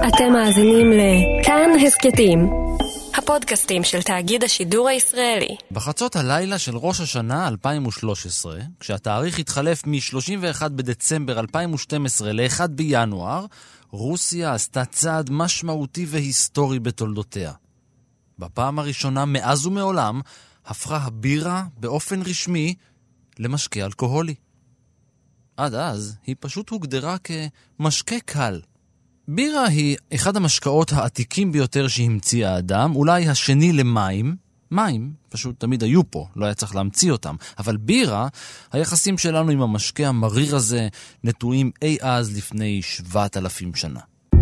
אתם מאזינים לכאן הסקטים, הפודקאסטים של תאגיד השידור הישראלי. בחצות הלילה של ראש השנה 2013, כשהתאריך התחלף מ-31 בדצמבר 2012 ל-1 בינואר, רוסיה עשתה צעד משמעותי והיסטורי בתולדותיה. בפעם הראשונה מאז ומעולם הפכה הבירה באופן רשמי למשקה אלכוהולי. עד אז היא פשוט הוגדרה כמשקה קל. בירה היא אחד המשקאות העתיקים ביותר שהמציא האדם, אולי השני למים. מים פשוט תמיד היו פה, לא היה צריך להמציא אותם. אבל בירה, היחסים שלנו עם המשקה המריר הזה נטועים אי אז לפני 7,000 שנה.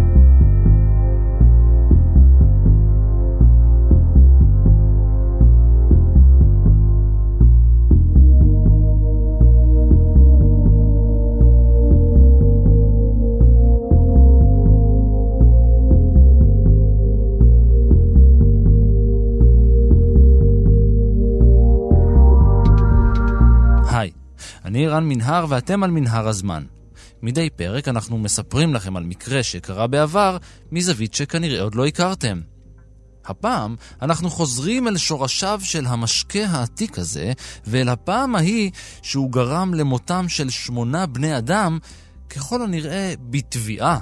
אני רן מנהר ואתם על מנהר הזמן. מדי פרק אנחנו מספרים לכם על מקרה שקרה בעבר מזווית שכנראה עוד לא הכרתם. הפעם אנחנו חוזרים אל שורשיו של המשקה העתיק הזה, ואל הפעם ההיא שהוא גרם למותם של 8 בני אדם, ככל הנראה בתביעה.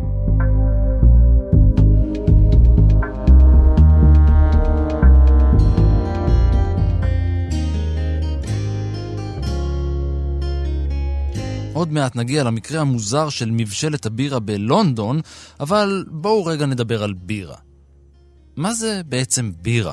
עוד מעט נגיע למקרה המוזר של מבשלת הבירה בלונדון, אבל בואו רגע נדבר על בירה. מה זה בעצם בירה?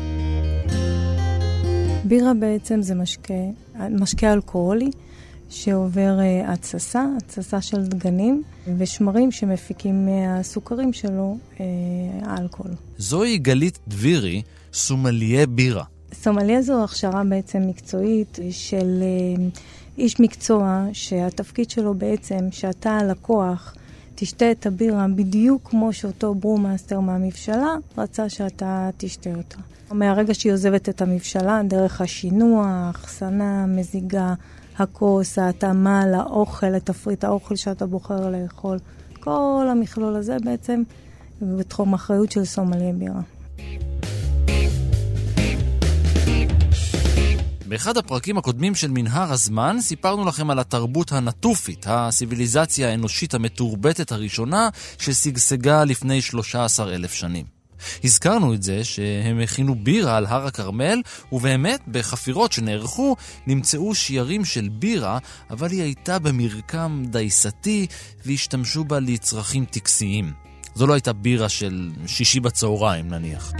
בירה בעצם זה משקה אלכוהולי שעובר התססה של דגנים ושמרים שמפיקים מהסוכרים שלו האלכוהול. זוהי גלית דבירי, סומליה בירה. סומליה זו הכשרה בעצם מקצועית של איש מקצוע שהתפקיד שלו בעצם שאתה הלקוח תשתה את הבירה בדיוק כמו שאותו ברומאסטר מהמבשלה רצה שאתה תשתה אותה. מהרגע שהיא עוזבת את המבשלה, דרך השינוע, האחסנה, מזיגה, הכוס, ההתאמה לאוכל, לתפריט האוכל שאתה בוחר לאכול. כל המכלול הזה בעצם בתחום אחריות של סומליה בירה. באחד הפרקים הקודמים של מנהר הזמן סיפרנו לכם על התרבות הנטופית, הסיביליזציה האנושית המתורבתת הראשונה ששגשגה לפני 13,000 שנים. הזכרנו את זה שהם הכינו בירה על הר הכרמל, ובאמת בחפירות שנערכו נמצאו שיירים של בירה, אבל היא הייתה במרקם דייסתי והשתמשו בה לצרכים טקסיים. זו לא הייתה בירה של שישי בצהריים נניח.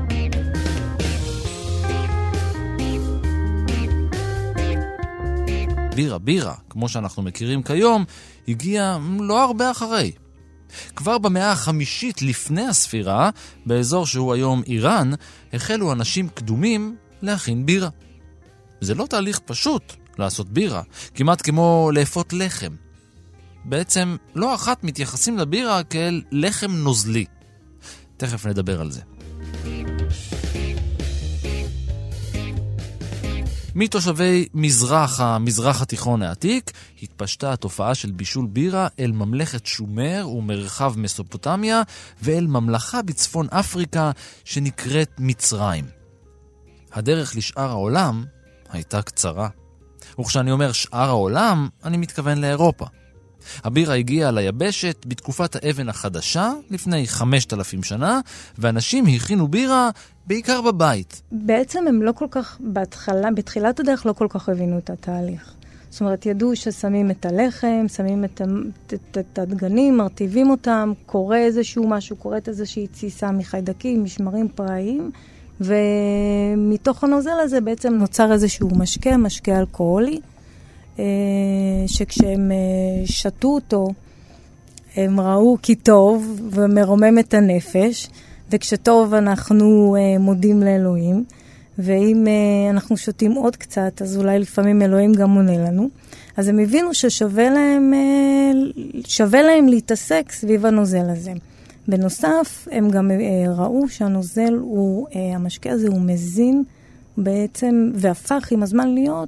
בירה, כמו שאנחנו מכירים כיום, הגיע לא הרבה אחרי. כבר במאה החמישית לפני הספירה, באזור שהוא היום איראן, החלו אנשים קדומים להכין בירה. זה לא תהליך פשוט לעשות בירה, כמעט כמו לאפות לחם. בעצם לא אחת מתייחסים לבירה כאל לחם נוזלי. תכף נדבר על זה. מתושבי המזרח התיכון העתיק התפשטה התופעה של בישול בירה אל ממלכת שומר ומרחב מסופוטמיה ואל ממלכה בצפון אפריקה שנקראת מצרים. הדרך לשאר העולם הייתה קצרה. וכשאני אומר שאר העולם, אני מתכוון לאירופה. הבירה הגיעה ליבשת בתקופת האבן החדשה, לפני 5,000 שנה, ואנשים הכינו בירה בעיקר בבית. בעצם הם לא כל כך, בתחילת הדרך לא כל כך הבינו את התהליך. זאת אומרת, ידעו ששמים את הלחם, שמים את הדגנים, מרטיבים אותם, קורה איזשהו משהו, קורית איזושהי תסיסה מחיידקים, משמרים פראיים, ומתוך הנוזל הזה בעצם נוצר איזשהו משקה אלכוהולי, שכשהם שתו אותו, הם ראו כי טוב ומרומם את הנפש, וכשטוב אנחנו מודים לאלוהים, ואם אנחנו שותים עוד קצת, אז אולי לפעמים אלוהים גם עונה לנו. אז הם הבינו ששווה להם להתעסק סביב הנוזל הזה. בנוסף, הם גם ראו שהנוזל הוא, המשקה הזה הוא מזין בעצם, והפך עם הזמן להיות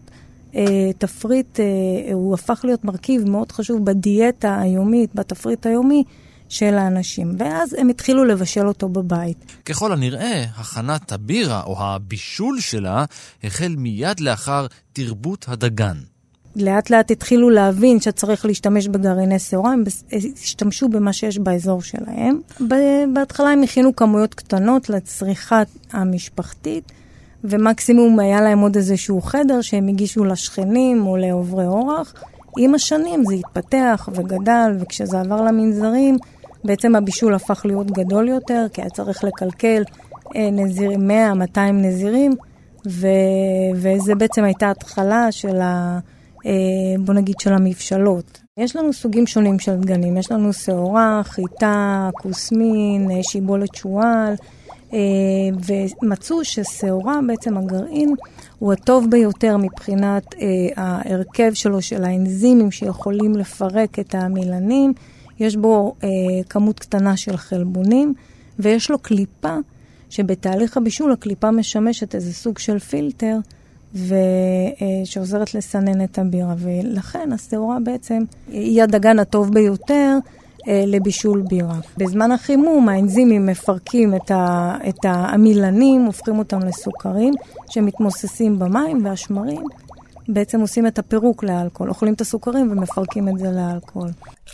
תפריט, הוא הפך להיות מרכיב מאוד חשוב בדיאטה היומית, בתפריט היומי של האנשים, ואז הם התחילו לבשל אותו בבית. ככל הנראה, הכנת הבירה או הבישול שלה החל מיד לאחר תרבות הדגן. לאט לאט התחילו להבין שצריך להשתמש בגרעיני שעורה, הם השתמשו במה שיש באזור שלהם. בהתחלה הם הכינו כמויות קטנות לצריכה המשפחתית, ומקסימום היה להם עוד איזשהו חדר שהם הגישו לשכנים או לעוברי אורח. עם השנים זה התפתח וגדל, וכשזה עבר למנזרים, בעצם הבישול הפך להיות גדול יותר, כי היה צריך לקלקל נזירים, 100-200 נזירים, וזה בעצם הייתה התחלה של בוא נגיד של המבשלות. יש לנו סוגים שונים של דגנים, יש לנו שעורה, חיטה, כוסמין, שיבולת שועל, ומצאו ששעורה, בעצם הגרעין, הוא הטוב ביותר מבחינת ההרכב שלו, של האנזימים שיכולים לפרק את המילנים. יש בו כמות קטנה של חלבונים, ויש לו קליפה, שבתהליך הבישול הקליפה משמשת איזה סוג של פילטר, שעוזרת לסנן את הבירה, ולכן השעורה בעצם היא הדגן הטוב ביותר לבישול בירה. בזמן החימום האנזימים מפרקים את המילנים, הופכים אותם לסוכרים שמתמוססים במים, והשמרים בעצם עושים את הפירוק לאלכוהול, אוכלים את הסוכרים ומפרקים את זה לאלכוהול.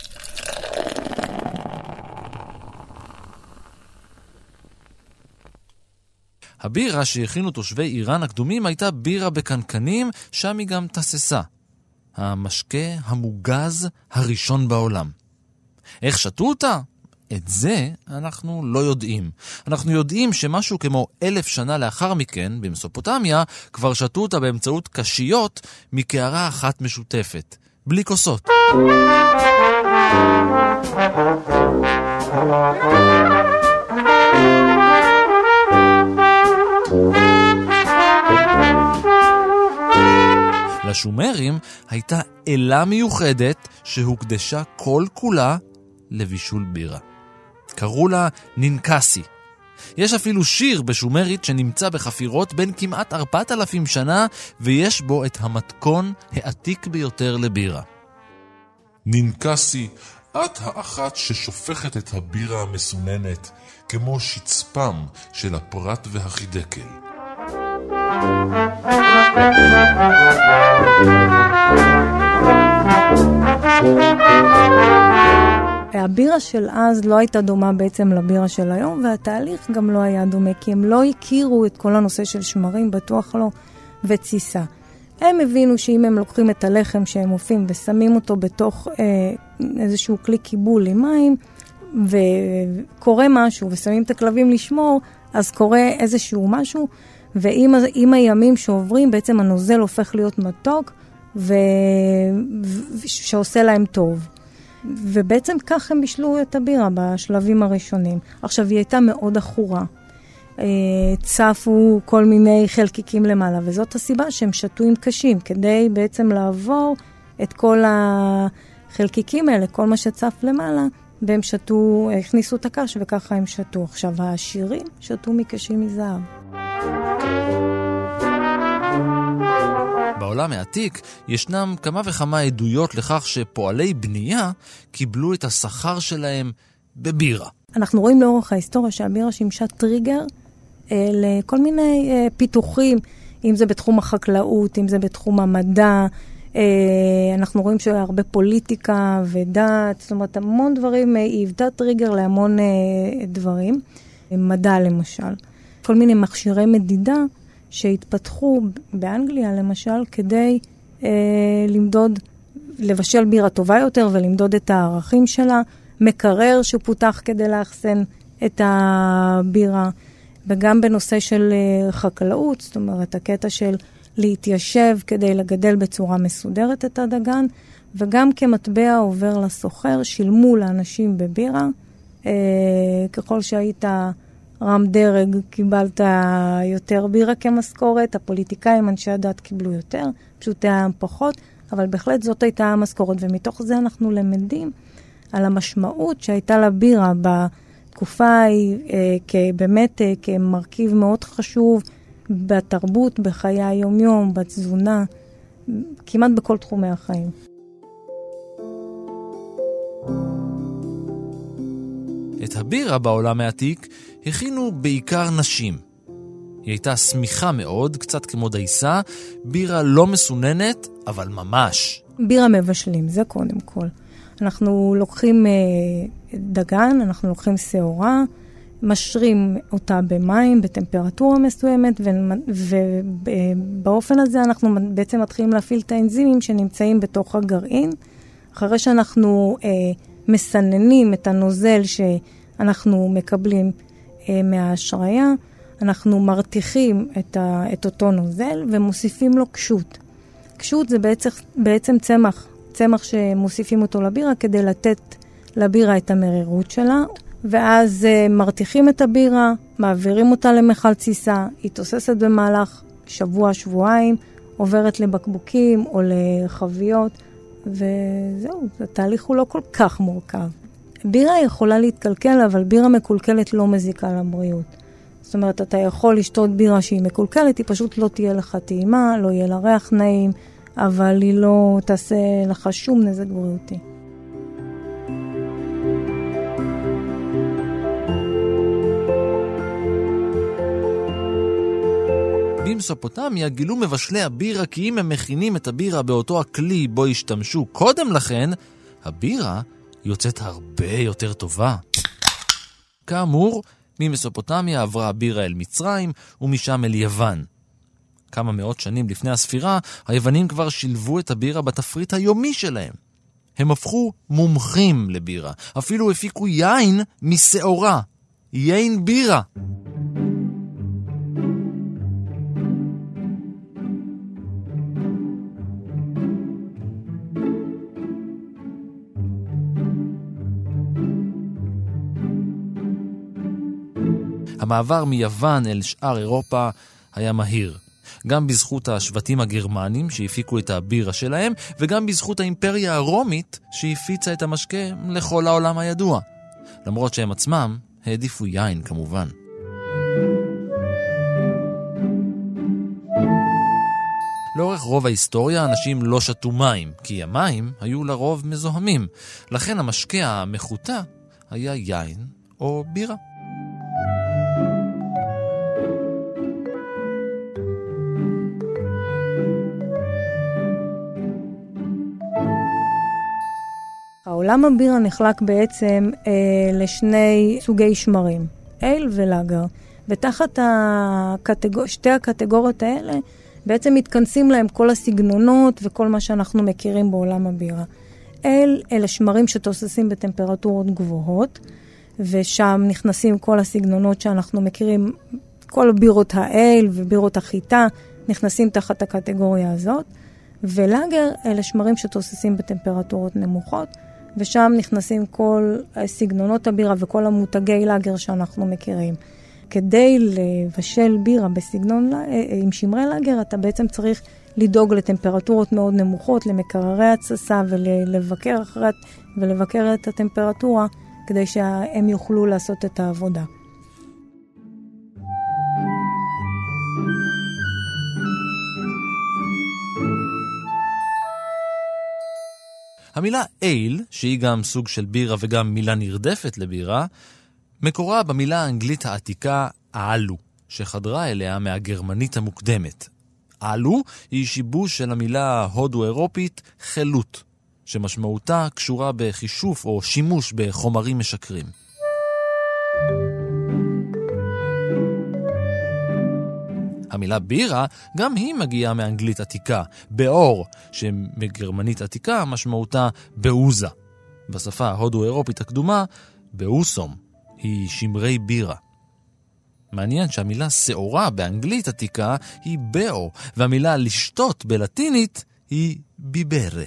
הבירה שהכינו תושבי איראן הקדומים הייתה בירה בקנקנים, שם היא גם תססה. המשקה המוגז הראשון בעולם. איך שתו אותה? את זה אנחנו לא יודעים. אנחנו יודעים שמשהו כמו 1000 שנה לאחר מכן, במסופוטמיה, כבר שתו אותה באמצעות קשיות מקערה אחת משותפת. בלי כוסות. לשומרים הייתה אלה מיוחדת שהוקדשה כל כולה לבישול בירה. קראו לה נינקסי. יש אפילו שיר בשומרית שנמצא בחפירות בין כמעט 4,000 שנה, ויש בו את המתכון העתיק ביותר לבירה. נינקסי, את האחת ששופכת את הבירה המסוננת כמו שצפם של הפרת והחידקל. הבירה של אז לא הייתה דומה בעצם לבירה של היום, והתהליך גם לא היה דומה, כי הם לא הכירו את כל הנושא של שמרים, בטוח לא, וציסה. הם הבינו שאם הם לוקחים את הלחם שהם עופים ושמים אותו בתוך איזשהו כלי קיבול עם מים, וקורה משהו, ושמים את הכלבים לשמור, אז קורה איזשהו משהו, ועם הימים שעוברים, בעצם הנוזל הופך להיות מתוק, שעושה להם טוב. ובעצם כך הם בישלו את הבירה בשלבים הראשונים. עכשיו, היא הייתה מאוד אחורה. צפו כל מיני חלקיקים למעלה, וזאת הסיבה שהם שתו עם קשים, כדי בעצם לעבור את כל החלקיקים האלה, כל מה שצף למעלה, והם שתו, הכניסו את הקש, וככה הם שתו. עכשיו, העשירים שתו מקשים מזהב. בעולם העתיק ישנם כמה וכמה עדויות לכך שפועלי בנייה קיבלו את השכר שלהם בבירה. אנחנו רואים לאורך ההיסטוריה שהבירה שימשה טריגר לכל מיני פיתוחים, אם זה בתחום החקלאות, אם זה בתחום המדע. אנחנו רואים שהיה הרבה פוליטיקה ודת, זאת אומרת המון דברים, היא היוותה טריגר להמון דברים. מדע למשל. כל מיני מכשירי מדידה שהתפתחו באנגליה למשל, כדי למדוד, לבשל בירה טובה יותר ולמדוד את הערכים שלה, מקרר שפותח כדי לאחסן את הבירה, וגם בנושא של חקלאות, זאת אומרת, הקטע של להתיישב כדי לגדל בצורה מסודרת את הדגן, וגם כמטבע עובר לסוחר, שילמו לאנשים בבירה, ככל שהיית רם דרג, קיבלת יותר בירה כמשכורת, הפוליטיקאים, אנשי הדת קיבלו יותר, פשוט היה פחות, אבל בהחלט זאת הייתה המשכורת, ומתוך זה אנחנו למדים על המשמעות שהייתה לבירה בתקופה ההיא, באמת כמרכיב מאוד חשוב בתרבות, בחיי היום-יום, בתזונה, כמעט בכל תחומי החיים. את הבירה בעולם העתיק הכינו בעיקר נשים. היא הייתה סמיכה מאוד, קצת כמו דייסה, בירה לא מסוננת, אבל ממש. בירה מבשלים, זה קודם כל. אנחנו לוקחים דגן, אנחנו לוקחים שעורה, משרים אותה במים, בטמפרטורה מסוימת, ובאופן הזה אנחנו בעצם מתחילים להפעיל את האנזימים שנמצאים בתוך הגרעין. אחרי שאנחנו מסננים את הנוזל שאנחנו מקבלים מההשריה, אנחנו מרתיחים את אותו נוזל ומוסיפים לו קשות. קשות זה בעצם צמח שמוסיפים אותו לבירה כדי לתת לבירה את המרירות שלה, ואז מרתיחים את הבירה, מעבירים אותה למכל תסיסה, היא תוססת במהלך שבוע-שבועיים, עוברת לבקבוקים או לחביות, וזהו, התהליך הוא לא כל כך מורכב. בירה יכולה להתקלקל, אבל בירה מקולקלת לא מזיקה לבריאות. זאת אומרת, אתה יכול לשתות בירה שהיא מקולקלת, היא פשוט לא תהיה לך טעימה, לא יהיה לה ריח נעים, אבל היא לא תעשה לך שום נזק בריאותי. במסופוטמיה גילו מבשלי הבירה כי אם הם מכינים את הבירה באותו הכלי בו השתמשו קודם לכן, הבירה יוצאת הרבה יותר טובה. כאמור, ממסופוטמיה עברה הבירה אל מצרים ומשם אל יוון. כמה מאות שנים לפני הספירה, היוונים כבר שילבו את הבירה בתפריט היומי שלהם. הם הפכו מומחים לבירה, אפילו הפיקו יין משעורה, יין בירה. המעבר מיוון אל שאר אירופה היה מהיר. גם בזכות השבטים הגרמנים שהפיקו את הבירה שלהם, וגם בזכות האימפריה הרומית שהפיצה את המשקה לכל העולם הידוע. למרות שהם עצמם העדיפו יין כמובן. לאורך רוב ההיסטוריה אנשים לא שתו מים, כי המים היו לרוב מזוהמים. לכן המשקה המחוטא היה יין או בירה. העולם הבירה נחלק בעצם לשני סוגי שמרים, אייל ולאגר. ותחת שתי הקטגוריות האלה בעצם מתכנסים להם כל הסגנונות וכל מה שאנחנו מכירים בעולם הבירה. אייל אלה שמרים שתוססים בטמפרטורות גבוהות, ושם נכנסים כל הסגנונות שאנחנו מכירים, כל בירות האייל ובירות החיטה נכנסים תחת הקטגוריה הזאת. ולאגר אלה שמרים שתוססים בטמפרטורות נמוכות, ושם נכנסים כל סגנונות הבירה וכל המותגי לאגר שאנחנו מכירים. כדי לבשל בירה בסגנון עם שמרי לאגר, אתה בעצם צריך לדאוג לטמפרטורות מאוד נמוכות, למקררי התססה ולבקר את הטמפרטורה, כדי שהם יוכלו לעשות את העבודה. המילה אייל, שהיא גם סוג של בירה וגם מילה נרדפת לבירה, מקורה במילה האנגלית העתיקה אהלו, שחדרה אליה מהגרמנית המוקדמת. אהלו היא שיבוש של המילה הודו-אירופית חלות, שמשמעותה קשורה בחישוף או שימוש בחומרים משקרים. המילה בירה גם היא מגיעה מאנגלית עתיקה, באור, שמגרמנית עתיקה משמעותה באוזה. בשפה ההודו-אירופית הקדומה, באוסום, היא שמרי בירה. מעניין שהמילה שעורה באנגלית עתיקה היא באו, והמילה לשתות בלטינית היא ביברה.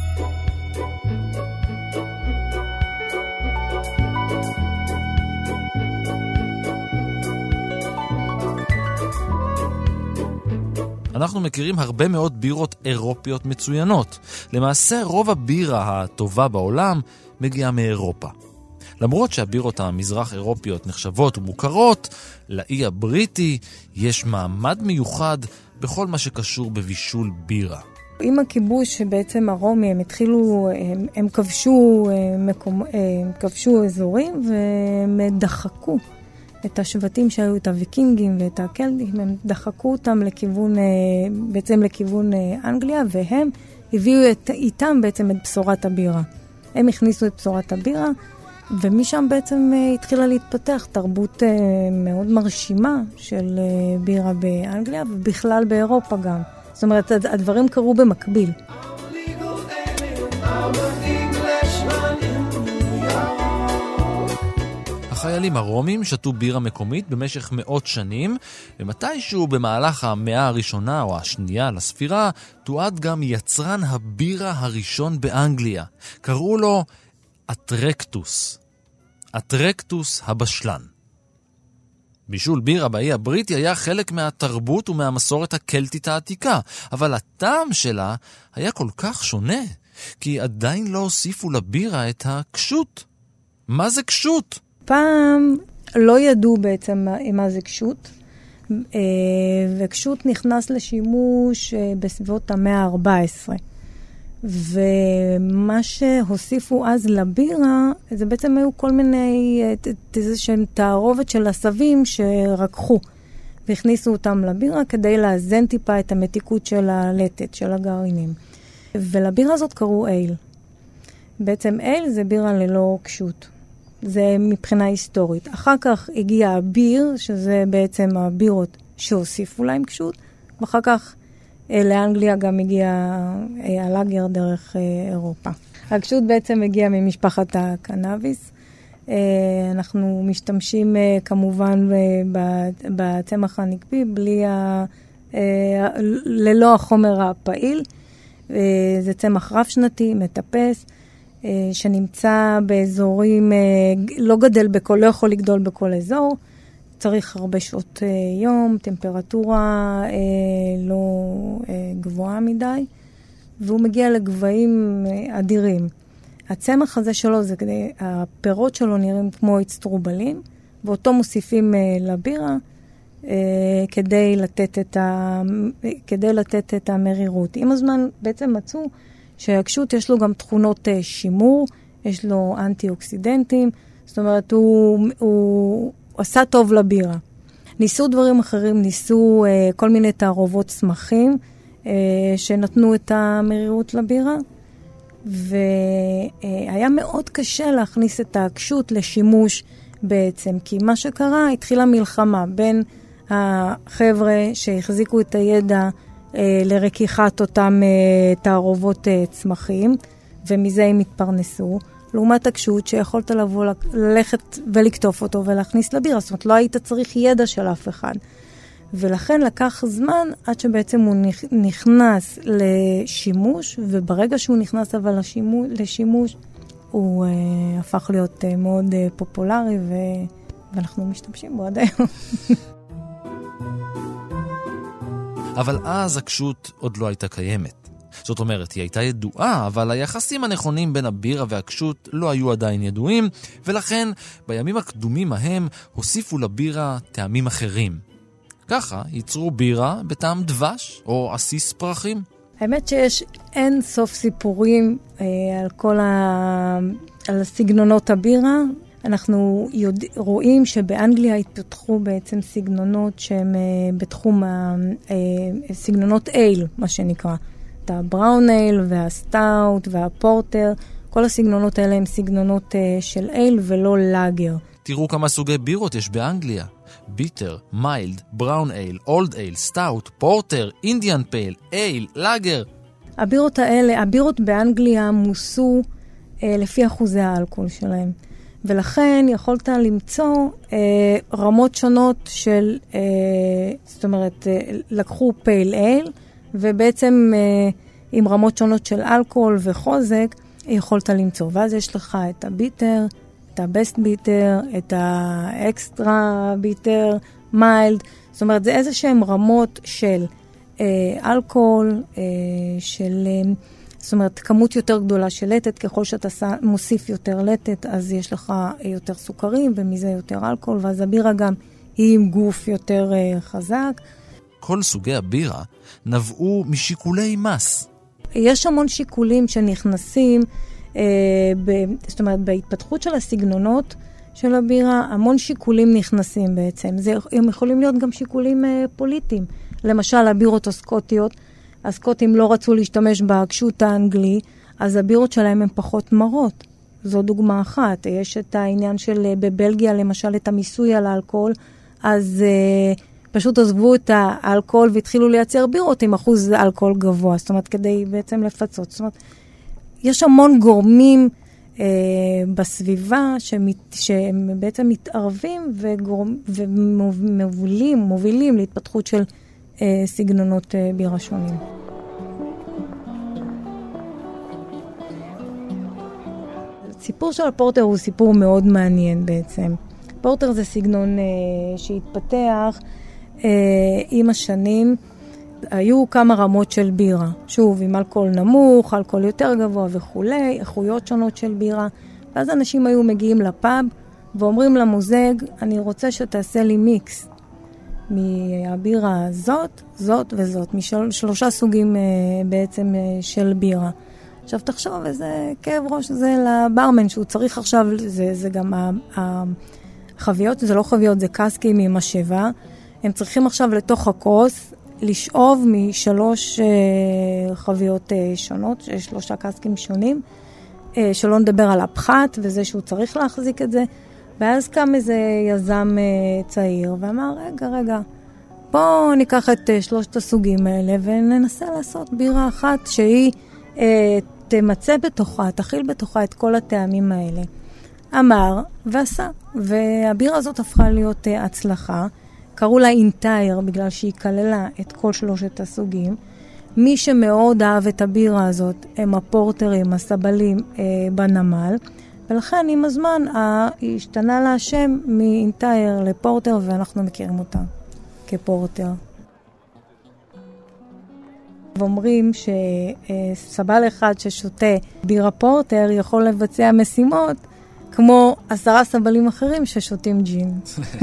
אנחנו מכירים הרבה מאוד בירות אירופיות מצוינות. למעשה רוב הבירה הטובה בעולם מגיעה מאירופה. למרות שהבירות המזרח אירופיות נחשבות ומוכרות, לאי הבריטי יש מעמד מיוחד בכל מה שקשור בבישול בירה. עם הכיבוש שבעצם הרומי, הם התחילו, הם כבשו אזורים והם דחקו את השבטים שהיו, את הוויקינגים ואת הקלטים, הם דחקו אותם לכיוון אנגליה, והם הביאו איתם בעצם את בשורת הבירה. הם הכניסו את בשורת הבירה, ומשם בעצם התחילה להתפתח תרבות מאוד מרשימה של בירה באנגליה, ובכלל באירופה גם. זאת אומרת, הדברים קרו במקביל. החיילים הרומים שתו בירה מקומית במשך מאות שנים, ומתישהו במהלך המאה הראשונה או השנייה לספירה, תועד גם יצרן הבירה הראשון באנגליה. קראו לו אטרקטוס. אטרקטוס הבשלן. בישול בירה באי הבריטי היה חלק מהתרבות ומהמסורת הקלטית העתיקה, אבל הטעם שלה היה כל כך שונה, כי עדיין לא הוסיפו לבירה את הקשות. מה זה קשות? פעם לא ידעו בעצם מה זה קשות, וקשות נכנס לשימוש בסביבות המאה ה-14. ומה שהוסיפו אז לבירה, זה בעצם היו כל מיני איזשהם תערובת של עשבים שרקחו, והכניסו אותם לבירה כדי לאזן טיפה את המתיקות של הלטת, של הגרעינים. ולבירה הזאת קראו אייל. בעצם אייל זה בירה ללא קשות. זה מבחינה היסטורית. אחר כך הגיע הביר, שזה בעצם הבירות שהוסיפו להם קשות, ואחר כך לאנגליה גם הגיע הלאגר דרך אירופה. הקשות בעצם הגיעה ממשפחת הקנאביס. אנחנו משתמשים כמובן בצמח הנקבי, ללא החומר הפעיל. זה צמח רב שנתי, מטפס, שנמצא באזורים, לא יכול לגדול בכל אזור, צריך הרבה שעות יום, טמפרטורה לא גבוהה מדי, והוא מגיע לגבהים אדירים. הצמח הזה שלו, הפירות שלו נראים כמו אצטרובלים, ואותו מוסיפים לבירה כדי לתת את המרירות. עם הזמן בעצם מצאו שהקשות יש לו גם תכונות שימור, יש לו אנטי-אוקסידנטים, זאת אומרת, הוא עשה טוב לבירה. ניסו דברים אחרים, ניסו כל מיני תערובות צמחים שנתנו את המרירות לבירה, והיה מאוד קשה להכניס את הקשות לשימוש בעצם, כי מה שקרה, התחילה מלחמה בין החבר'ה שהחזיקו את הידע לרקיחת אותם תערובות צמחים, ומזה הם התפרנסו, לעומת הקשות שיכולת ללכת ולקטוף אותו ולהכניס לבירה, זאת אומרת, לא היית צריך ידע של אף אחד. ולכן לקח זמן עד שבעצם הוא נכנס לשימוש, וברגע שהוא נכנס אבל לשימוש, הוא הפך להיות מאוד פופולרי, ואנחנו משתמשים בו עד היום. אבל אז הקשות עוד לא הייתה קיימת. זאת אומרת, היא הייתה ידועה, אבל היחסים הנכונים בין הבירה והקשות לא היו עדיין ידועים, ולכן בימים הקדומים ההם הוסיפו לבירה טעמים אחרים. ככה ייצרו בירה בטעם דבש או עסיס פרחים. האמת שיש אין סוף סיפורים על סגנונות הבירה. אנחנו רואים שבאנגליה התפתחו בעצם סגנונות שהם בתחום סגנונות אייל, מה שנקרא. את הבראון אייל והסטאוט והפורטר, כל הסגנונות האלה הם סגנונות של אייל ולא לאגר. תראו כמה סוגי בירות יש באנגליה. ביטר, מיילד, בראון אייל, אולד אייל, סטאוט, פורטר, אינדיאן פייל, אייל, לאגר. הבירות באנגליה מוסו לפי אחוזי האלכוהול שלהם. ולכן יכולת למצוא רמות שונות של, זאת אומרת, לקחו פייל אייל, ובעצם עם רמות שונות של אלכוהול וחוזק, יכולת למצוא. ואז יש לך את הביטר, את הבסט ביטר, את האקסטרה ביטר, מיילד. זאת אומרת, זה איזה שהן רמות של אלכוהול, זאת אומרת, כמות יותר גדולה של לטת. ככל שאתה מוסיף יותר לטת, אז יש לך יותר סוכרים, ומזה יותר אלכוהול, ואז הבירה גם היא עם גוף יותר חזק. כל סוגי הבירה נבעו משיקולי מס. יש המון שיקולים שנכנסים, זאת אומרת, בהתפתחות של הסגנונות של הבירה, המון שיקולים נכנסים בעצם. הם יכולים להיות גם שיקולים פוליטיים. למשל, הבירות הסקוטיות, הסקוטים לא רצו להשתמש בקשות האנגלי, אז הבירות שלהם הן פחות מרות. זו דוגמה אחת. יש את העניין של בבלגיה, למשל, את המיסוי על האלכוהול, אז פשוט עזבו את האלכוהול והתחילו לייצר בירות עם אחוז אלכוהול גבוה. זאת אומרת, כדי בעצם לפצות. זאת אומרת, יש המון גורמים בסביבה שהם בעצם מתערבים ומובילים להתפתחות של סגנונות בירה שונים. הסיפור של הפורטר הוא סיפור מאוד מעניין בעצם. פורטר זה סגנון שהתפתח עם השנים. היו כמה רמות של בירה. שוב, עם אלכוהול נמוך, אלכוהול יותר גבוה וכולי, איכויות שונות של בירה. ואז אנשים היו מגיעים לפאב ואומרים למוזג, אני רוצה שתעשה לי מיקס מהבירה הזאת, זאת וזאת, משלושה סוגים בעצם של בירה. עכשיו תחשוב איזה כאב ראש זה לברמן שהוא צריך עכשיו, זה גם החביות, זה לא חביות, זה קסקים עם משאבה. הם צריכים עכשיו לתוך הכוס לשאוב משלוש חביות שונות, שלושה קסקים שונים, שלא נדבר על הפחת וזה שהוא צריך להחזיק את זה. ואז קם איזה יזם צעיר ואמר, רגע, בואו ניקח את שלושת הסוגים האלה וננסה לעשות בירה אחת שהיא תמצא בתוכה, תכיל בתוכה את כל הטעמים האלה. אמר ועשה, והבירה הזאת הפכה להיות הצלחה. קראו לה אינטייר בגלל שהיא כללה את כל שלושת הסוגים. מי שמאוד אהב את הבירה הזאת הם הפורטרים, הסבלים בנמל, ולכן עם הזמן השתנה לה השם מאינטייר לפורטר, ואנחנו מכירים אותה כפורטר. ואומרים שסבל אחד ששותה בירה פורטר יכול לבצע משימות כמו 10 סבלים אחרים ששותים ג'ין.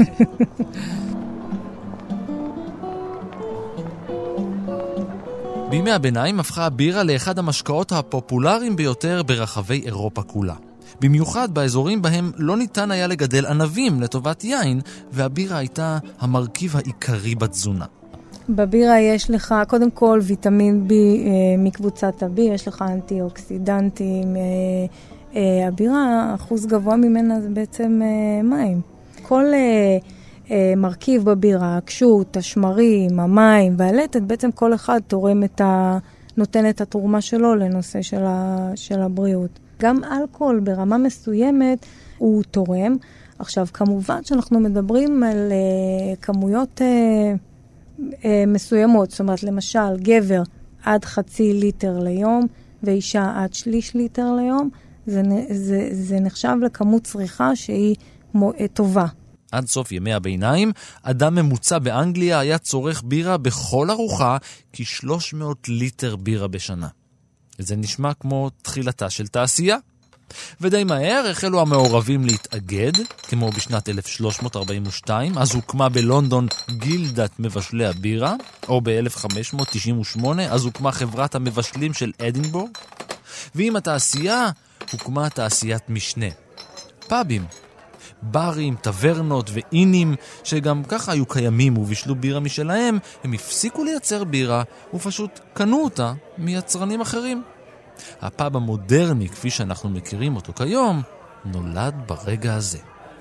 בימי הביניים הפכה הבירה לאחד המשקאות הפופולריים ביותר ברחבי אירופה כולה. במיוחד באזורים בהם לא ניתן היה לגדל ענבים לטובת יין, והבירה הייתה המרכיב העיקרי בתזונה. בבירה יש לך קודם כל ויטמין B מקבוצת ה-B, יש לך אנטי-אוקסידנטים. הבירה, אחוז גבוה ממנה זה בעצם מים. כל מרכיב בבירה, הקשות, השמרים, המים והלטת, בעצם כל אחד תורם נותן את התרומה שלו לנושא של הבריאות. גם אלכוהול ברמה מסוימת הוא תורם. עכשיו, כמובן שאנחנו מדברים על כמויות מסוימות. זאת אומרת, למשל, גבר עד 0.5 ליטר ליום, ואישה עד 1/3 ליטר ליום. זה נחשב לכמות צריכה שהיא טובה. עד סוף ימי הביניים, אדם ממוצע באנגליה היה צורך בירה בכל ארוחה, כ-300 ליטר בירה בשנה. זה נשמע כמו תחילתה של תעשייה. ודי מהר החלו המעורבים להתאגד, כמו בשנת 1342, אז הוקמה בלונדון גילדת מבשלי הבירה, או ב-1598, אז הוקמה חברת המבשלים של אדינבורג, ועם התעשייה הוקמה תעשיית משנה. פאבים, ברים, טברנות ואינים, שגם ככה היו קיימים ובישלו בירה משלהם, הם הפסיקו לייצר בירה ופשוט קנו אותה מיצרנים אחרים. הפאב המודרני, כפי שאנחנו מכירים אותו כיום, נולד ברגע הזה.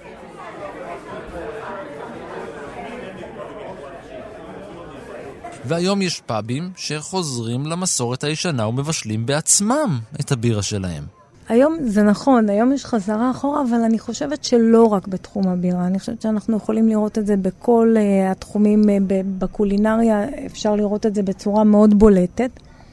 והיום יש פאבים שחוזרים למסורת הישנה ומבשלים בעצמם את הבירה שלהם. היום זה נכון, היום יש חזרה אחורה, אבל אני חושבת שלא רק בתחום הבירה. אני חושבת שאנחנו יכולים לראות את זה בכל התחומים, בקולינריה אפשר לראות את זה בצורה מאוד בולטת.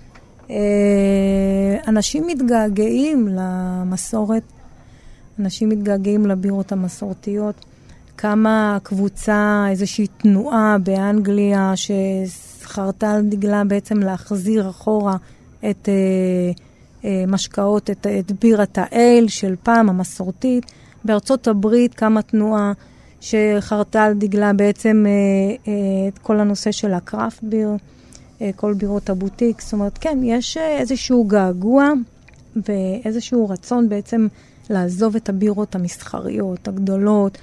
אנשים מתגעגעים למסורת, אנשים מתגעגעים לבירות המסורתיות. כמה קבוצה, איזושהי תנועה באנגליה שחרתה על דגלה בעצם להחזיר אחורה את משקאות, את בירת האל של פעם המסורתית. בארצות הברית כמה תנועה שחרתה על דגלה בעצם את כל הנושא של הקראפט ביר. כל בירות הבוטיק. זאת אומרת, כן, יש איזשהו געגוע ואיזשהו רצון בעצם לעזוב את הבירות המסחריות, הגדולות,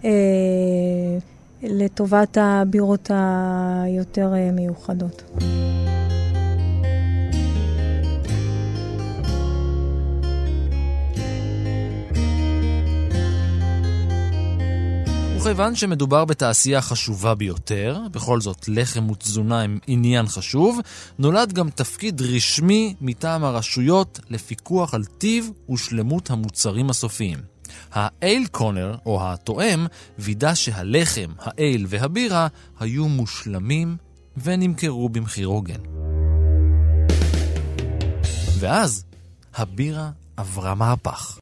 לטובת הבירות היותר מיוחדות. וכיוון שמדובר בתעשייה חשובה ביותר, בכל זאת לחם ותזונה הם עניין חשוב, נולד גם תפקיד רשמי מטעם הרשויות לפיקוח על טיב ושלמות המוצרים הסופיים. האייל קונר, או התואם, וידא שהלחם, האייל והבירה היו מושלמים ונמכרו במחיר הוגן. ואז הבירה עברה מהפך.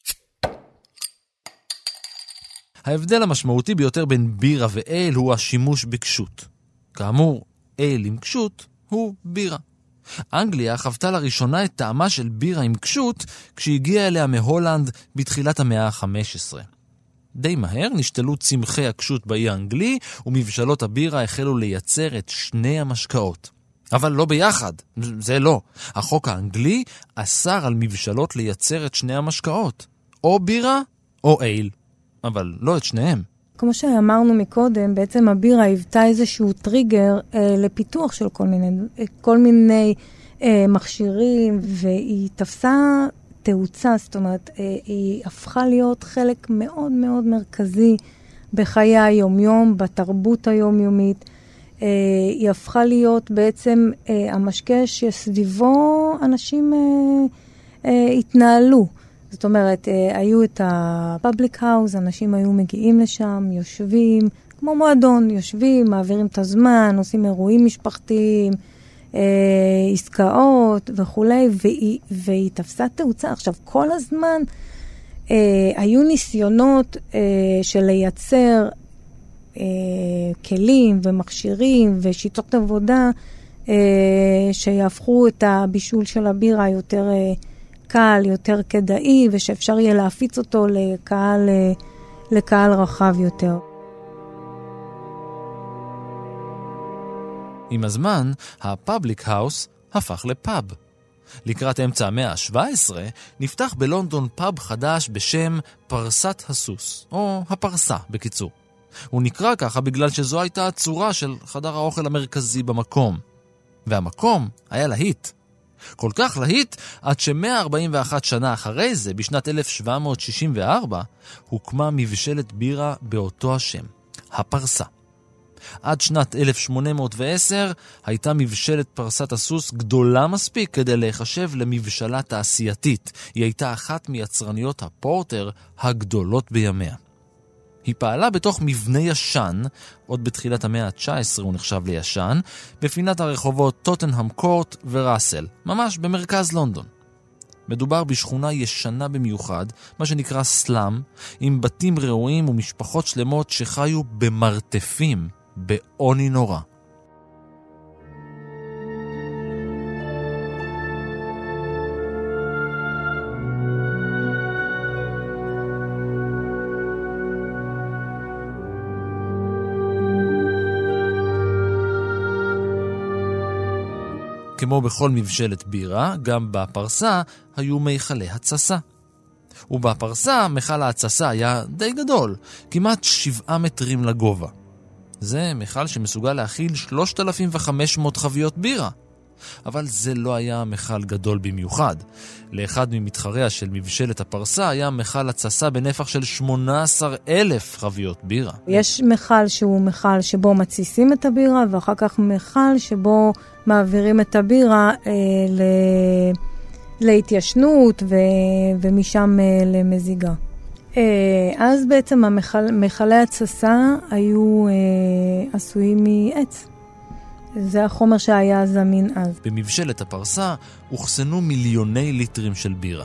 ההבדל המשמעותי ביותר בין בירה ואייל הוא השימוש בקשות. כאמור, אייל עם קשות הוא בירה. אנגליה חוותה לראשונה את טעמה של בירה עם קשות כשהגיעה אליה מהולנד בתחילת המאה ה-15. די מהר נשתלו צמחי הקשות באי האנגלי, ומבשלות הבירה החלו לייצר את שני המשקאות. אבל לא ביחד, זה לא. החוק האנגלי אסר על מבשלות לייצר את שני המשקאות, או בירה או אייל. אבל לא את שניהם. כמו שאמרנו מקודם, בעצם הבירה היוותה איזשהו טריגר לפיתוח של כל מיני מכשירים, והיא תפסה תאוצה, זאת אומרת, היא הפכה להיות חלק מאוד מאוד מרכזי בחיי היום-יום, בתרבות היומיומית. היא הפכה להיות בעצם המשקה שסביבו אנשים התנהלו. זאת אומרת, היו את הפאבליק האוס, אנשים היו מגיעים לשם, יושבים, כמו מועדון, יושבים, מעבירים את הזמן, עושים אירועים משפחתיים, עסקאות וכולי, והיא תפסה תאוצה. עכשיו, כל הזמן היו ניסיונות של לייצר כלים ומכשירים ושיטות עבודה שיהפכו את הבישול של הבירה יותר קל, יותר כדאי, ושאפשר יהיה להפיץ אותו לקהל רחב יותר. עם הזמן, הפאבליק האוס הפך לפאב. לקראת אמצע המאה ה-17 נפתח בלונדון פאב חדש בשם פרסת הסוס, או הפרסה בקיצור. הוא נקרא ככה בגלל שזו הייתה הצורה של חדר האוכל המרכזי במקום. והמקום היה להיט. כל כך להיט עד ש141 שנה אחרי זה, בשנת 1764, הוקמה מבשלת בירה באותו השם, הפרסה. עד שנת 1810 הייתה מבשלת פרסת הסוס גדולה מספיק כדי להיחשב למבשלה תעשייתית. היא הייתה אחת מיצרניות הפורטר הגדולות בימיה. היא פעלה בתוך מבנה ישן, עוד בתחילת המאה ה-19 הוא נחשב לישן, בפינת הרחובות טוטנהאם קורט וראסל, ממש במרכז לונדון. מדובר בשכונה ישנה במיוחד, מה שנקרא סלאם, עם בתים רעועים ומשפחות שלמות שחיו במרתפים, בעוני נורא. כמו בכל מבשלת בירה, גם בפרסה היו מיכלי הצסה. ובפרסה מיכל ההצסה היה די גדול, כמעט 7 מטרים לגובה. זה מיכל שמסוגל להכיל 3,500 חביות בירה. אבל זה לא היה מיכל גדול במיוחד. לאחד ממתחריה של מבשלת הפרסה היה מיכל הצסה בנפח של 18,000 חביות בירה. יש מיכל שהוא מיכל שבו מציסים את הבירה, ואחר כך מיכל שבו מעבירים את הבירה להתיישנות ומשם למזיגה. אז בעצם מיכלי הצסה היו עשויים מעץ. זה החומר שהיה זמין אז. במבשלת הפרסה הוחסנו מיליוני ליטרים של בירה.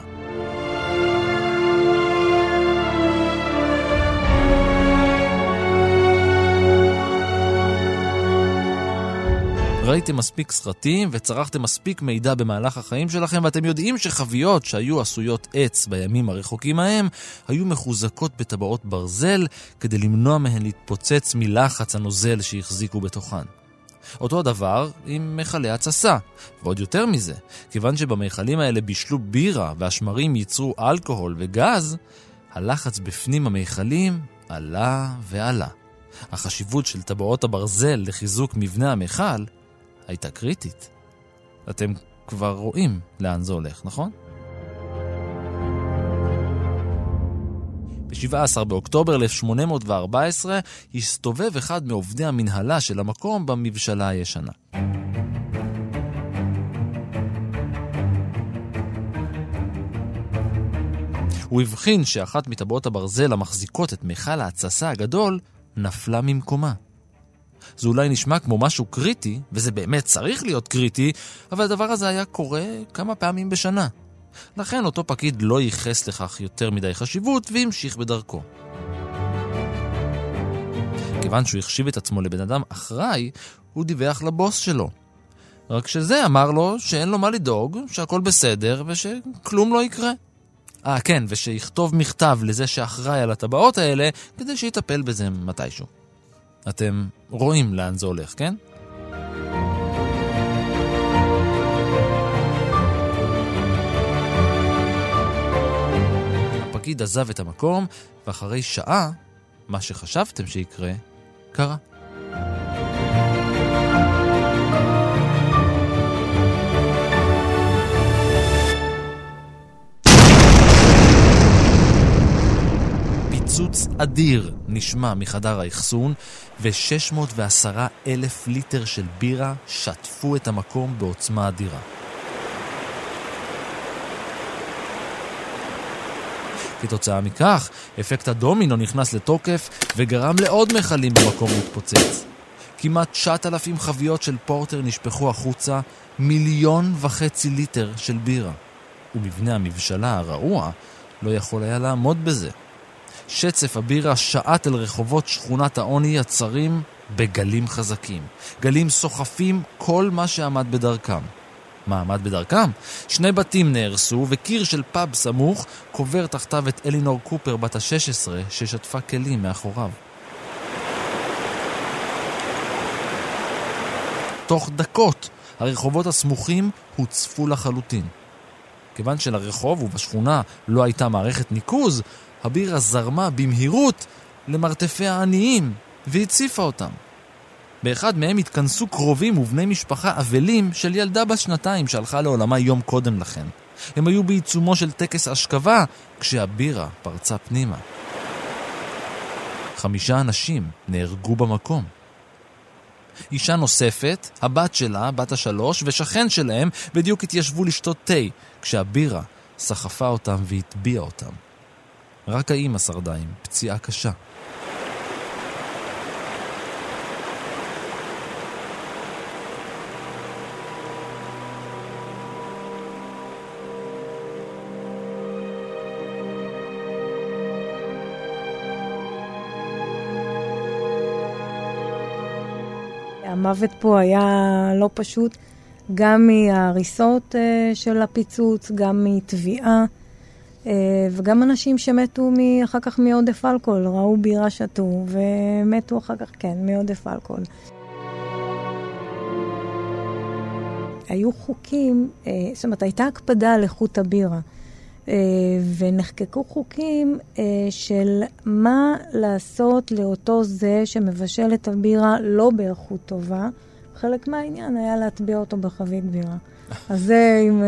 ראיתם מספיק סרטים וצרכתם מספיק מידע במהלך החיים שלכם, ואתם יודעים שחביות שהיו עשויות עץ בימים הרחוקים ההם היו מחוזקות בטבעות ברזל כדי למנוע מהן להתפוצץ מלחץ הנוזל שהחזיקו בתוכן. אותו הדבר עם מכלי הצסה, ועוד יותר מזה, כיוון שבמכלים האלה בישלו בירה והשמרים ייצרו אלכוהול וגז, הלחץ בפנים המכלים עלה ועלה. החשיבות של טבעות הברזל לחיזוק מבנה המכל הייתה קריטית. אתם כבר רואים לאן זה הולך, נכון? ב-17 באוקטובר 1814 הסתובב אחד מעובדי המנהלה של המקום במבשלה הישנה. הוא הבחין שאחת מטבעות הברזל המחזיקות את מכל ההצסה הגדול נפלה ממקומה. זה אולי נשמע כמו משהו קריטי, וזה באמת צריך להיות קריטי, אבל הדבר הזה היה קורה כמה פעמים בשנה. לכן אותו פקיד לא ייחס לכך יותר מדי חשיבות והמשיך בדרכו. כיוון שהוא החשיב את עצמו לבן אדם אחראי, הוא דיווח לבוס שלו. רק שזה אמר לו שאין לו מה לדאוג, שהכל בסדר ושכלום לא יקרה. כן, ושיכתוב מכתב לזה שאחראי על הטבעות האלה, כדי שיטפל בזה מתישהו. אתם רואים לאן זה הולך, כן? הפקיד עזב את המקום, ואחרי שעה, מה שחשבתם שיקרה, קרה. פיצוץ אדיר נשמע מחדר האחסון, ו-610,000 ליטר של בירה שטפו את המקום בעוצמה אדירה. כתוצאה מכך, אפקט הדומינו נכנס לתוקף וגרם לעוד מכלים במקום להתפוצץ. כמעט 9,000 חביות של פורטר נשפכו החוצה, 1.5 מיליון ליטר של בירה. ומבנה המבשלה הרעוע לא יכול היה לעמוד בזה. שצף הבירה שעט אל רחובות שכונת העוני הצרים בגלים חזקים. גלים סוחפים כל מה שעמד בדרכם. מה עמד בדרכם? 2 בתים נהרסו וקיר של פאב סמוך קובר תחתיו את אלינור קופר בת ה-16 ששטפה כלים מאחוריו. תוך דקות הרחובות הסמוכים הוצפו לחלוטין. כיוון שלרחוב ובשכונה לא הייתה מערכת ניקוז, הבירה זרמה במהירות למרתפי העניים והציפה אותם. באחד מהם התכנסו קרובים ובני משפחה אבלים של ילדה בת 2 שהלכה לעולמה יום קודם לכן. הם היו בעיצומו של טקס השכבה כשהבירה פרצה פנימה. 5 אנשים נהרגו במקום. אישה נוספת, הבת שלה, בת ה3 ושכן שלהם בדיוק התיישבו לשתות תה כשהבירה סחפה אותם והטביעה אותם. רק האמא שרדה עם פציעה קשה. המוות פה היה לא פשוט, גם מההריסות של הפיצוץ, גם מטביעה, וגם אנשים שמתו אחר כך מעודף אלכוהול, ראו בירה שתו ומתו אחר כך, כן, מעודף אלכוהול. היו חוקים, זאת אומרת, הייתה הקפדה על איכות הבירה, ונחקקו חוקים של מה לעשות לאותו זה שמבשל את הבירה לא באיכות טובה. חלק מהעניין היה להטביע אותו בחבית בירה. אז זה עם...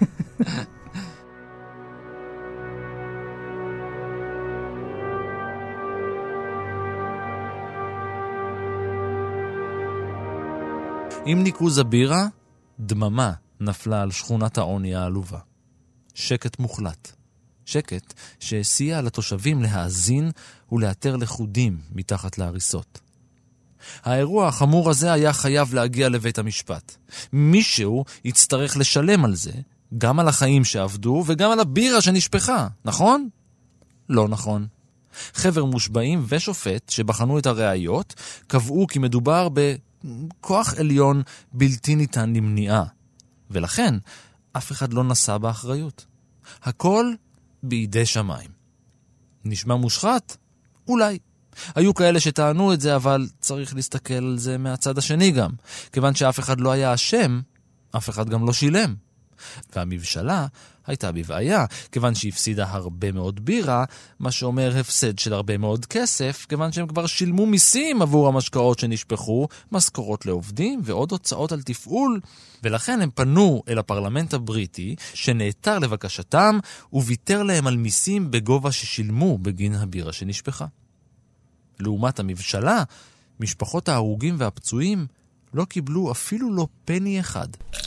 עם ניקוז הבירה, דממה נפלה על שכונת העוני העלובה. שקט מוחלט. שקט שהסיע לתושבים להאזין ולאתר לחודים מתחת להריסות. האירוע החמור הזה היה חייב להגיע לבית המשפט. מישהו יצטרך לשלם על זה, גם על החיים שעבדו וגם על הבירה שנשפחה, נכון? לא נכון. חבר מושבעים ושופט שבחנו את הראיות קבעו כי מדובר בכוח עליון בלתי ניתן למניעה, ולכן אף אחד לא נשא באחריות. הכל בידי שמיים. נשמע מושחת? אולי. היו כאלה שטענו את זה, אבל צריך להסתכל על זה מהצד השני גם. כיוון שאף אחד לא היה אשם, אף אחד גם לא שילם. והמבשלה הייתה בבעיה, כיוון שהפסידה הרבה מאוד בירה, מה שאומר הפסד של הרבה מאוד כסף, כיוון שהם כבר שילמו מיסים עבור המשקאות שנשפחו, משכורות לעובדים ועוד הוצאות על תפעול, ולכן הם פנו אל הפרלמנט הבריטי, שנעתר לבקשתם, וויתר להם על מיסים בגובה ששילמו בגין הבירה שנשפחה. לעומת המבשלה, משפחות ההרוגים והפצועים לא קיבלו אפילו לא פני אחד.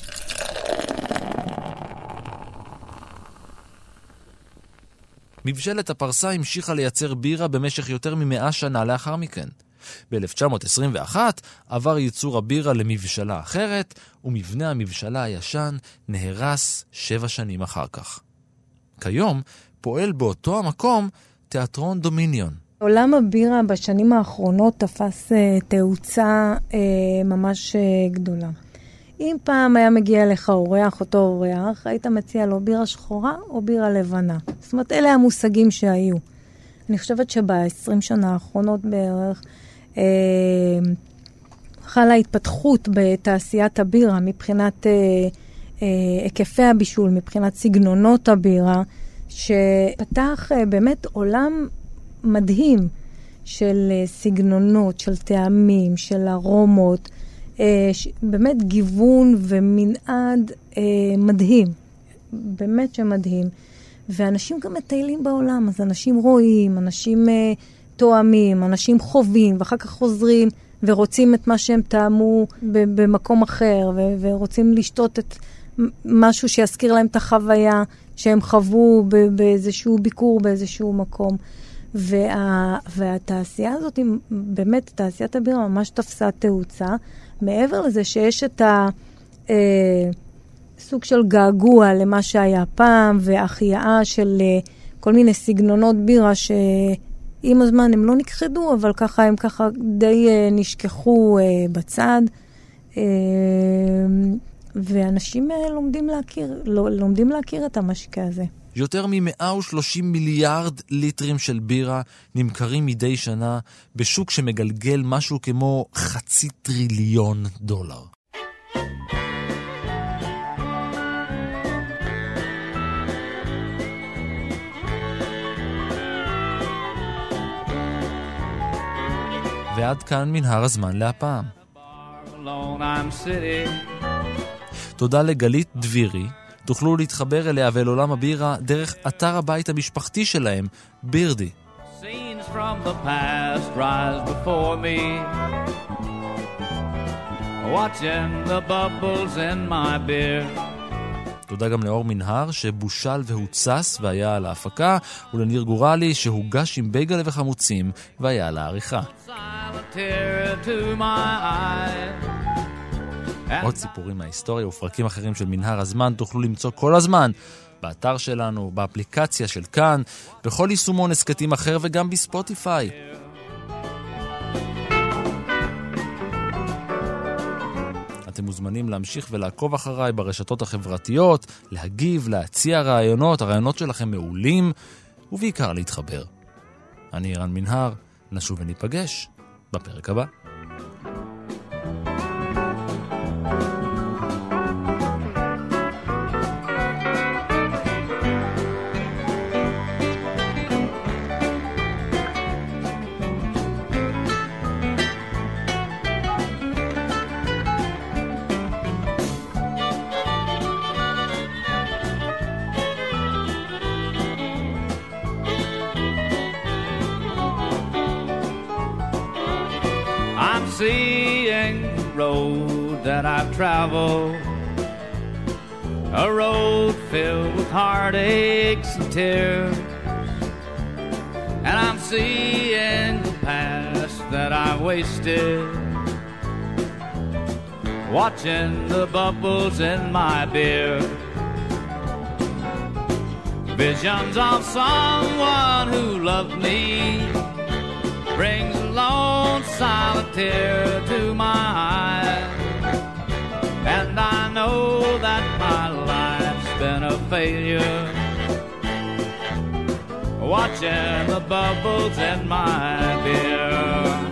מבשלת הפרסה המשיכה לייצר בירה במשך יותר מ100 שנה לאחר מכן. ב-1921 עבר ייצור הבירה למבשלה אחרת, ומבנה המבשלה הישן נהרס 7 שנים אחר כך. כיום פועל באותו המקום תיאטרון דומיניון. עולם הבירה בשנים האחרונות תפס תאוצה ממש גדולה. אם פעם היה מגיע לך אורח, אותו אורח, היית מציע לו בירה שחורה או בירה לבנה. זאת אומרת, אלה המושגים שהיו. אני חושבת שב-20 שנה האחרונות בערך חלה התפתחות בתעשיית הבירה מבחינת היקפי הבישול, מבחינת סגנונות הבירה, שפתח באמת עולם מדהים של סגנונות, של טעמים, של ארומות, באמת גיוון ומנעד מדהים, באמת שמדהים. ואנשים גם מטיילים בעולם, אז אנשים רואים, אנשים תואמים, אנשים חווים, ואחר כך חוזרים ורוצים את מה שהם טעמו במקום אחר, ורוצים לשתות את משהו שיזכיר להם את החוויה שהם חוו באיזשהו ביקור, באיזשהו מקום. והתעשייה הזאת, באמת, תעשיית הבירה ממש תפסה תאוצה, מעבר לזה שיש את סוג של געגוע למה שהיה פעם, והחייאה של כל מיני סגנונות בירה שעם הזמן הם לא נכחדו, אבל ככה הם ככה די נשכחו בצד. ואנשים לומדים להכיר את המשקה הזה. יותר מ-130 מיליארד ליטרים של בירה נמכרים מדי שנה בשוק שמגלגל משהו כמו $500 טריליון. ועד כאן מנהר הזמן להפעם. תודה לגלית דבירי. תוכלו להתחבר אליה ואל עולם הבירה דרך אתר הבית המשפחתי שלהם, בירדי. Scenes from the past rise before me, watching the bubbles in my beer. תודה גם לאור מנהר שבושל והוצס והיה על ההפקה, ולניר גורלי שהוגש עם בייגלה וחמוצים והיה על העריכה. עוד סיפורים מההיסטוריה ופרקים אחרים של מנהר הזמן תוכלו למצוא כל הזמן באתר שלנו, באפליקציה של כאן, בכל יישומון הסקטים אחר וגם בספוטיפיי. אתם מוזמנים להמשיך ולעקוב אחריי ברשתות החברתיות, להגיב, להציע רעיונות, הרעיונות שלכם מעולים, ובעיקר להתחבר. אני אירן מנהר, נשוב וניפגש בפרק הבא. Seeing the road that I've traveled, a road filled with heartaches and tears, and I'm seeing the past that I've wasted, watching the bubbles in my beer. Visions of someone who loved me brings a lone solitaire to my eyes, and I know that my life's been a failure, watching the bubbles in my beer.